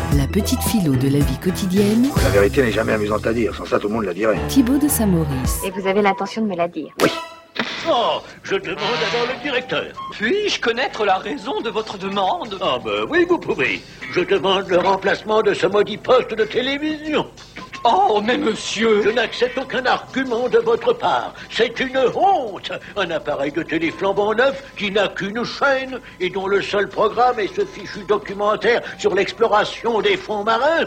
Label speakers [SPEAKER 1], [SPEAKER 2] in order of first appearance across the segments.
[SPEAKER 1] La petite philo de la vie quotidienne.
[SPEAKER 2] La vérité n'est jamais amusante à dire, sans ça tout le monde la dirait.
[SPEAKER 1] Thibaut de Saint-Maurice.
[SPEAKER 3] Et vous avez l'intention de me la dire?
[SPEAKER 2] Oui.
[SPEAKER 4] Oh, je demande alors le directeur.
[SPEAKER 5] Puis-je connaître la raison de votre demande?
[SPEAKER 4] Ah ben oui, vous pouvez. Je demande le remplacement de ce maudit poste de télévision.
[SPEAKER 5] Oh, mais monsieur...
[SPEAKER 4] Je n'accepte aucun argument de votre part. C'est une honte. Un appareil de télé flambant neuf qui n'a qu'une chaîne et dont le seul programme est ce fichu documentaire sur l'exploration des fonds marins.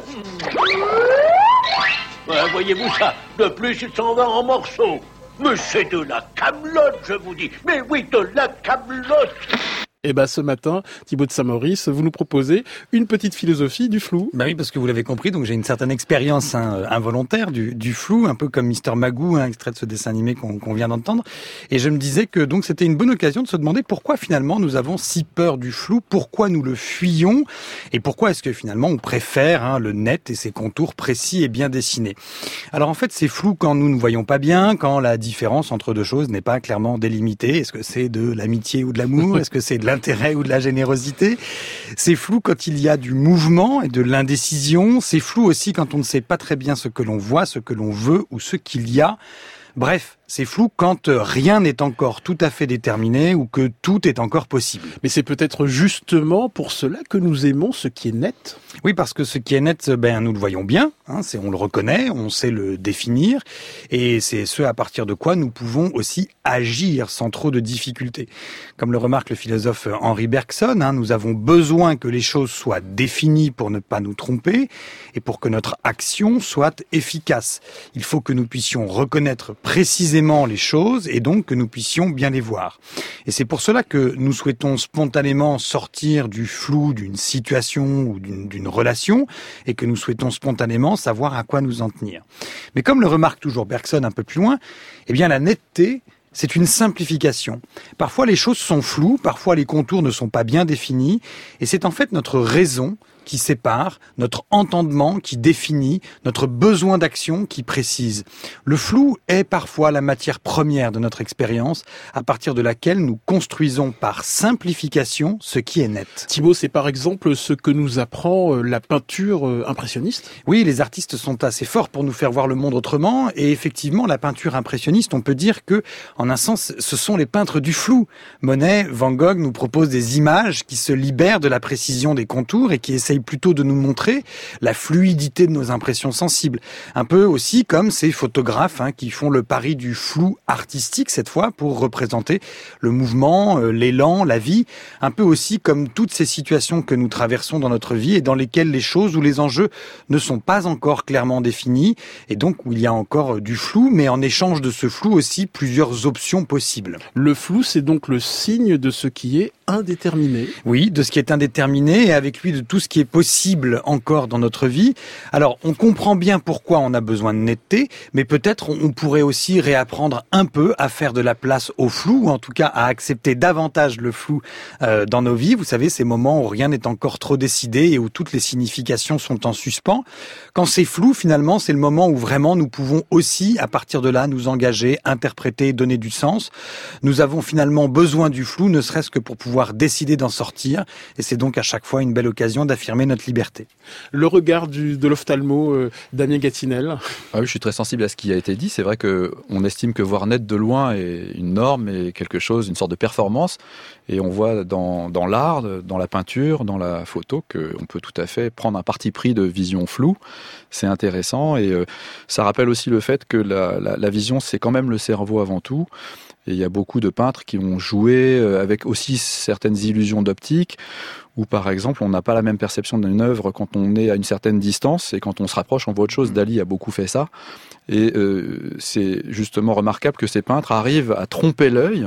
[SPEAKER 4] Ouais, voyez-vous ça? De plus, il s'en va en morceaux. Mais c'est de la camelote, je vous dis. Mais oui, de la camelote.
[SPEAKER 6] Et ce matin, Thibaut de Saint-Maurice, vous nous proposez une petite philosophie du flou.
[SPEAKER 7] Oui, parce que vous l'avez compris, donc j'ai une certaine expérience involontaire du flou, un peu comme Mister Magoo, extrait de ce dessin animé qu'on vient d'entendre. Et je me disais que donc c'était une bonne occasion de se demander pourquoi finalement nous avons si peur du flou, pourquoi nous le fuyons, et pourquoi est-ce que finalement on préfère le net et ses contours précis et bien dessinés. Alors en fait, c'est flou quand nous ne voyons pas bien, quand la différence entre deux choses n'est pas clairement délimitée. Est-ce que c'est de l'amitié ou de l'amour? Est-ce que c'est de l'intérêt ou de la générosité? C'est flou quand il y a du mouvement et de l'indécision. C'est flou aussi quand on ne sait pas très bien ce que l'on voit, ce que l'on veut ou ce qu'il y a. Bref, c'est flou quand rien n'est encore tout à fait déterminé ou que tout est encore possible.
[SPEAKER 6] Mais c'est peut-être justement pour cela que nous aimons ce qui est net.
[SPEAKER 7] Oui, parce que ce qui est net, nous le voyons bien, on le reconnaît, on sait le définir, et c'est ce à partir de quoi nous pouvons aussi agir sans trop de difficultés. Comme le remarque le philosophe Henri Bergson, nous avons besoin que les choses soient définies pour ne pas nous tromper, et pour que notre action soit efficace. Il faut que nous puissions reconnaître précisément les choses et donc que nous puissions bien les voir. Et c'est pour cela que nous souhaitons spontanément sortir du flou d'une situation ou d'une relation et que nous souhaitons spontanément savoir à quoi nous en tenir. Mais comme le remarque toujours Bergson un peu plus loin, la netteté, c'est une simplification. Parfois les choses sont floues, parfois les contours ne sont pas bien définis et c'est en fait notre raison qui sépare, notre entendement qui définit, notre besoin d'action qui précise. Le flou est parfois la matière première de notre expérience, à partir de laquelle nous construisons par simplification ce qui est net.
[SPEAKER 6] Thibaut, c'est par exemple ce que nous apprend la peinture impressionniste?
[SPEAKER 7] Oui, les artistes sont assez forts pour nous faire voir le monde autrement, et effectivement, la peinture impressionniste, on peut dire que, en un sens, ce sont les peintres du flou. Monet, Van Gogh nous proposent des images qui se libèrent de la précision des contours et qui essaye plutôt de nous montrer la fluidité de nos impressions sensibles. Un peu aussi comme ces photographes qui font le pari du flou artistique cette fois pour représenter le mouvement, l'élan, la vie. Un peu aussi comme toutes ces situations que nous traversons dans notre vie et dans lesquelles les choses ou les enjeux ne sont pas encore clairement définis et donc où il y a encore du flou, mais en échange de ce flou aussi plusieurs options possibles.
[SPEAKER 6] Le flou, c'est donc le signe de ce qui est indéterminé.
[SPEAKER 7] Oui, de ce qui est indéterminé et avec lui de tout ce qui est possible encore dans notre vie. Alors, on comprend bien pourquoi on a besoin de netteté, mais peut-être on pourrait aussi réapprendre un peu à faire de la place au flou, ou en tout cas à accepter davantage le flou dans nos vies. Vous savez, ces moments où rien n'est encore trop décidé et où toutes les significations sont en suspens. Quand c'est flou, finalement, c'est le moment où vraiment nous pouvons aussi, à partir de là, nous engager, interpréter, donner du sens. Nous avons finalement besoin du flou, ne serait-ce que pour pouvoir décider d'en sortir, et c'est donc à chaque fois une belle occasion d'affirmer notre liberté.
[SPEAKER 6] Le regard de l'ophtalmo Damien Gatinel.
[SPEAKER 8] Oui, je suis très sensible à ce qui a été dit. C'est vrai qu'on estime que voir net de loin est une norme et quelque chose, une sorte de performance. Et on voit dans l'art, dans la peinture, dans la photo, qu'on peut tout à fait prendre un parti pris de vision floue. C'est intéressant et ça rappelle aussi le fait que la vision, c'est quand même le cerveau avant tout. Et il y a beaucoup de peintres qui ont joué avec aussi certaines illusions d'optique, où par exemple on n'a pas la même perception d'une œuvre quand on est à une certaine distance, et quand on se rapproche on voit autre chose. Dali a beaucoup fait ça, et c'est justement remarquable que ces peintres arrivent à tromper l'œil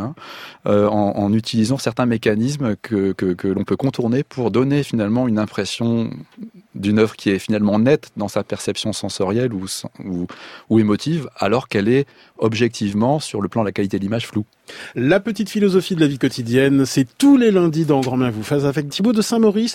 [SPEAKER 8] en utilisant certains mécanismes que l'on peut contourner pour donner finalement une impression d'une œuvre qui est finalement nette dans sa perception sensorielle ou émotive, alors qu'elle est objectivement, sur le plan de la qualité de l'image, floue.
[SPEAKER 6] La petite philosophie de la vie quotidienne, c'est tous les lundis dans Grand Bien vous fasse avec Thibaut de Saint-Maurice.